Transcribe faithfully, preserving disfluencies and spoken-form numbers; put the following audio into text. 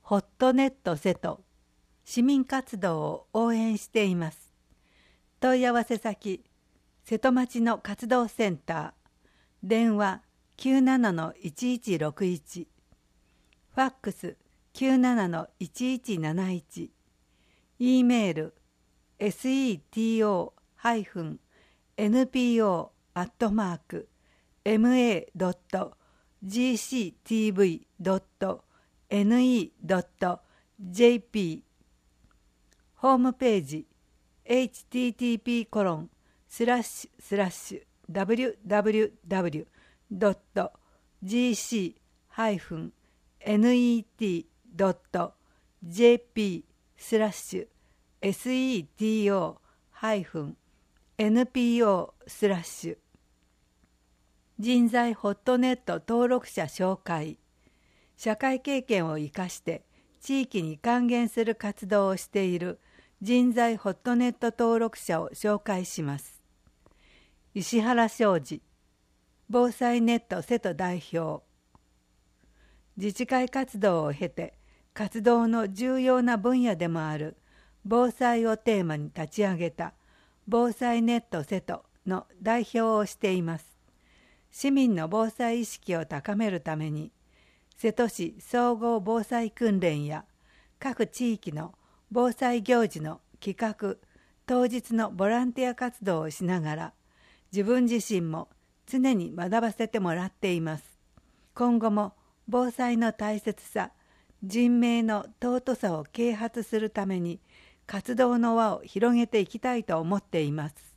ホットネット瀬戸市民活動を応援しています。問い合わせ先、瀬戸町の活動センター、電話 きゅうななのいちいちろくいち、ファックス きゅうななのいちいちなないち、E メール セト エヌピーオー アットマーク エムエー ドット ジーシーティーブイ ドット エヌイー ドット ジェーピー ホームページ エイチティーティーピー コロンスラッシュスラッシュ ダブリュダブリュダブリュ ドット ジーシー エヌイーティー ドット ジェーピー スラッシュ セト エヌピーオー スラッシュ人材ホットネット登録者紹介。社会経験を生かして地域に還元する活動をしている人材ホットネット登録者を紹介します。石原昌司、防災ネット瀬戸代表。自治会活動を経て活動の重要な分野でもある防災をテーマに立ち上げた防災ネット瀬戸の代表をしています。市民の防災意識を高めるために瀬戸市総合防災訓練や各地域の防災行事の企画、当日のボランティア活動をしながら自分自身も常に学ばせてもらっています。今後も防災の大切さ、人命の尊さを啓発するために活動の輪を広げていきたいと思っています。